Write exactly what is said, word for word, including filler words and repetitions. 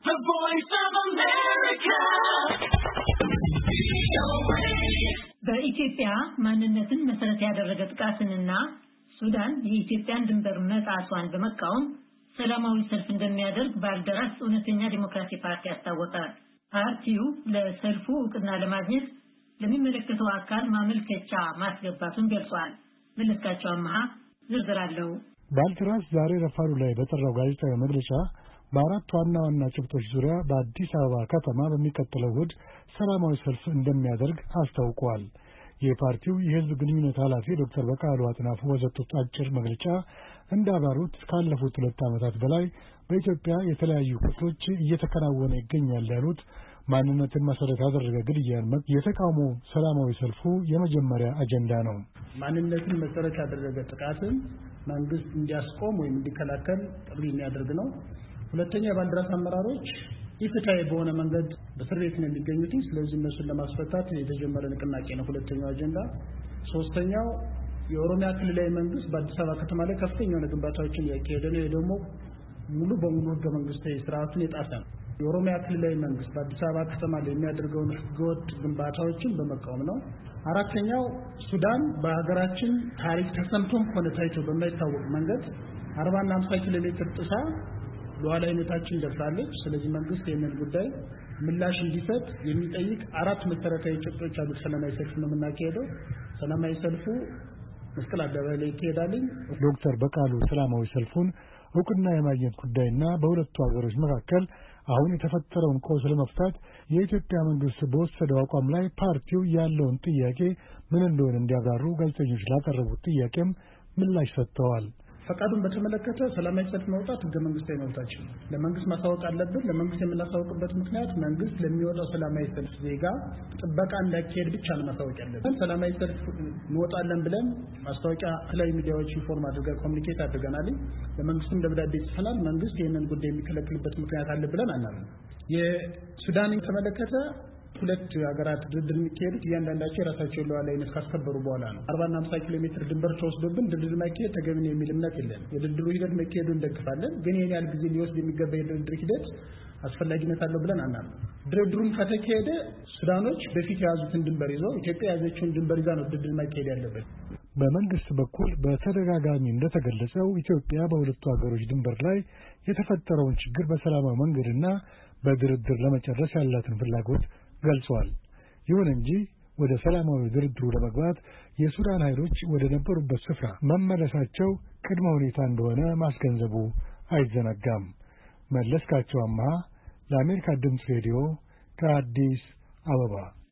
The Voice of America. በኢትዮጵያ ማንነትን መሰረት ያደረገ ጥቃትንና ሱዳን የኢትዮጵያን ድንበር መጣሷን በመቃወም ሰላማዊ ሰልፍ እንደሚያደርግ ባልደራስ እውነተኛ ዲሞክራሲ ፓርቲ አስታወቀ። ፓርቲው ለሰልፉ እውቅና ለማግኘት ለሚመለከተው አካል ማመልከቻ ማስገባቱን ገልጿል። መለስካቸው አማሃ ዝርዝር አለው። ባልደራስ ዛሬ ረፋዱ ላይ በጠራው ጋዜጣዊ መግለጫ በአራት ዋና ዋና ጭብጦች ዙሪያ በአዲስ አበባ ከተማ በሚቀጥለው እሁድ ሰላማዊ ሰልፍ እንደሚያደርግ አስታውቋል። የፓርቲው የህዝብ ግንኙነት ኃላፊ ዶክተር በቃሉ አጥናፉ በሰጡት አጭር መግለጫ እንዳባሩት ካለፉት ሁለት ዓመታት በላይ በኢትዮጵያ የተለያዩ ክፍሎች እየተከናወነ ይገኛል ያሉት ማንነትን መሰረት ያደረገ ግድያን የተቃውሞ ሰላማዊ ሰልፉ የመጀመሪያ አጀንዳ ነው። ማንነትን መሰረት ያደረገ ጥቃትን መንግስት እንዲያስቆም ወይም እንዲከላከል ጥሪ የሚያደርግ ነው። ሁለተኛ የባልደራስ አመራሮች ኢፍትሐዊ በሆነ መንገድ በእስር ቤት ነው የሚገኙት። ስለዚህ እነሱን ለማስፈታት የተጀመረ ንቅናቄ ነው ሁለተኛው አጀንዳ። ሶስተኛው የኦሮሚያ ክልላዊ መንግስት በአዲስ አበባ ከተማ ላይ ከፍተኛ የሆነ ግንባታዎችን ያካሄደ ነው። ይሄ ደግሞ ሙሉ በሙሉ ህገ መንግስታዊ ስርዓቱን የጣሰ ነው። የኦሮሚያ ክልላዊ መንግስት በአዲስ አበባ ከተማ ላይ የሚያደርገውን ህገወጥ ግንባታዎችን በመቃወም ነው። አራተኛው ሱዳን በሀገራችን ታሪክ ተሰምቶም ሆነ ታይቶ በማይታወቅ መንገድ አርባ እና ሃምሳ ኪሎ ሜትር ጥሳ ሉዓላዊነታችን ደፍራለች። ስለዚህ መንግስት ይህንን ጉዳይ ምላሽ እንዲሰጥ የሚጠይቅ አራት መሰረታዊ ጭብጦች አሉት። ሰላማዊ ሰልፍ ነው የምናካሄደው። ሰላማዊ ሰልፉ መስቀል አደባባይ ላይ ይካሄዳል። ዶክተር በቃሉ ሰላማዊ ሰልፉን እውቅና የማግኘት ጉዳይና በሁለቱ ሀገሮች መካከል አሁን የተፈጠረውን ቀውስ ለመፍታት የኢትዮጵያ መንግስት በወሰደው አቋም ላይ ፓርቲው ያለውን ጥያቄ ምን እንደሆነ እንዲያብራሩ ጋዜጠኞች ላቀረቡት ጥያቄም ምላሽ ሰጥተዋል። ፈቃዱን በተመለከተ ሰላማዊ ሰልፍ መውጣት ህገ መንግስታዊ መብታችን ነው። ለመንግስት ማሳወቅ አለብን። ለመንግስት የምናሳውቅበት ምክንያት መንግስት ለሚወጣው ሰላማዊ ሰልፍ ዜጋ ጥበቃ እንዳይካሄድ ብቻ ነው ማሳወቅ ያለብን። ሰላማዊ ሰልፍ እንወጣለን ብለን ማስታወቂያ ላይ ሚዲያዎች ኢንፎርም አድርገን ኮሙኒኬት አድርገናል። ለመንግስትም ደብዳቤ ጽፈናል። መንግስት ይህንን ጉዳይ የሚከለክልበት ምክንያት አለ ብለን አናምንም። የሱዳንን ተመለከተ ሁለት ሀገራት ድርድር የሚካሄዱት እያንዳንዳቸው የራሳቸውን ሉዓላዊነት ካስከበሩ በኋላ ነው። አርባ እና ሃምሳ ኪሎ ሜትር ድንበር ተወስዶብን ድርድር ማካሄድ ተገቢ ነው የሚል እምነት የለም። የድርድሩ ሂደት መካሄዱን እንደግፋለን። ግን ይሄን ያህል ጊዜ ሊወስድ የሚገባ የድርድር ሂደት አስፈላጊነት አለው ብለን አናምንም። ድርድሩን ከተካሄደ ሱዳኖች በፊት የያዙትን ድንበር ይዘው ኢትዮጵያ የያዘችውን ድንበር ይዛ ነው ድርድር ማካሄድ ያለበት። በመንግስት በኩል በተደጋጋሚ እንደተገለጸው ኢትዮጵያ በሁለቱ ሀገሮች ድንበር ላይ የተፈጠረውን ችግር በሰላማዊ መንገድና በድርድር ለመጨረስ ያላትን ፍላጎት ገልጿል። ይሁን እንጂ ወደ ሰላማዊ ድርድሩ ለመግባት የሱዳን ኃይሎች ወደ ነበሩበት ስፍራ መመለሳቸው ቅድመ ሁኔታ እንደሆነ ማስገንዘቡ አይዘነጋም። መለስካቸው አማሃ ለአሜሪካ ድምፅ ሬዲዮ ከአዲስ አበባ